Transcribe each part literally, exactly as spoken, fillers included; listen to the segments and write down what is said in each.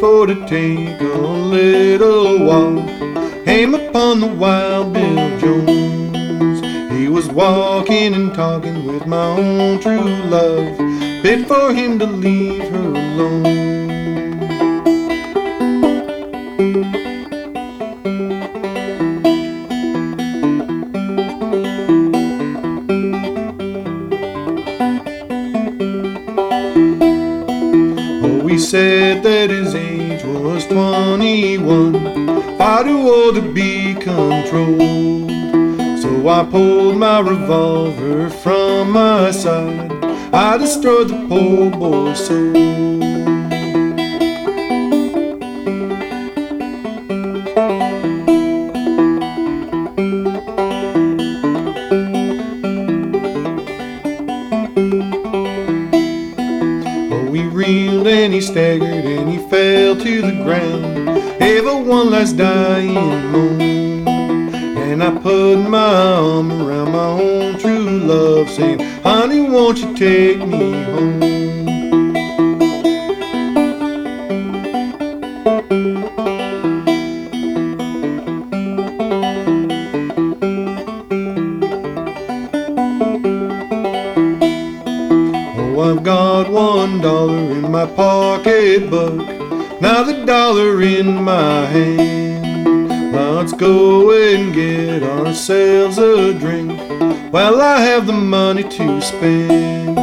for to take a little walk, came upon the Wild Bill Jones. He was walking and talking with my own true love, bid for him to leave her alone. He said that his age was twenty-one, far too old to be controlled. So I pulled my revolver from my side, I destroyed the poor boy's soul. He reeled and he staggered and he fell to the ground, gave a one last dying moan. And I put my arm around my own true love, saying, honey, won't you take me home? I've got one dollar in my pocketbook, now the dollar in my hand. Let's go and get ourselves a drink while I have the money to spend.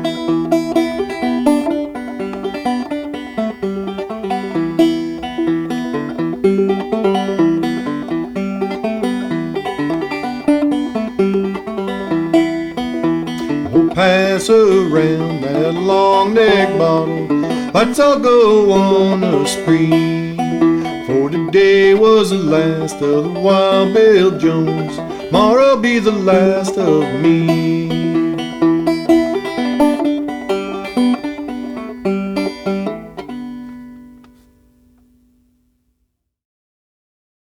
We'll pass around that long neck bottle, let's all go on a spree. For today was the last of the Wild Bill Jones, tomorrow'll be the last of me.